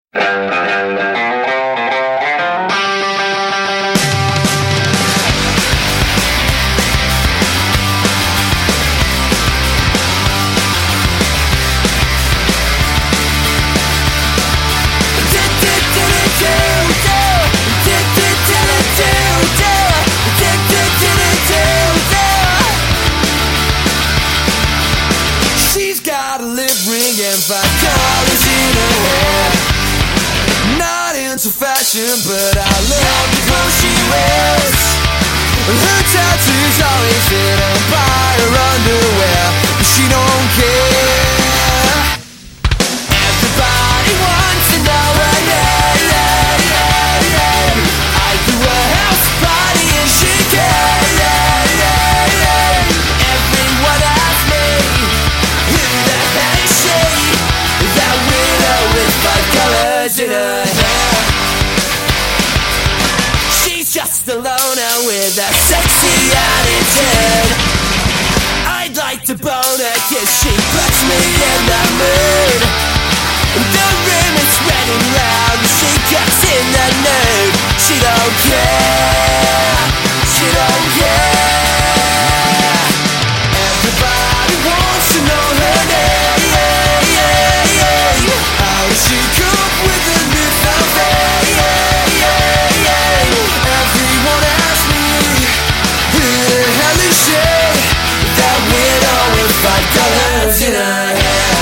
She's got a lip ring and 5 colors in her hair. Not into fashion, but I love the clothes she wears. Her tattoos always fit on by her underwear, but she don't care. Everybody wants to know her name. I threw a house party and she came. Everyone asks me, who the hell is she? That widow with 5 colors in her hair. She's just a loner with a sexy attitude. I'd like to bone her 'cause she puts me in the mood. The room is red and round, she gets in the nude. She don't care, she don't care. Everybody wants to know her name. How does she cope with the newfound fame? Everyone asks me, who the hell is she? That widow with 5 colors in her hair.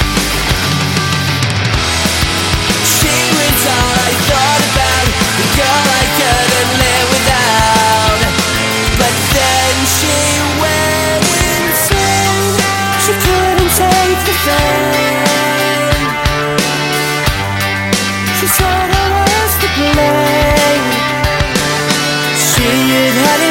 She was all I thought about, the girl I couldn't live without. But then she went insane. She couldn't take the fame. She said I was to blame. She had had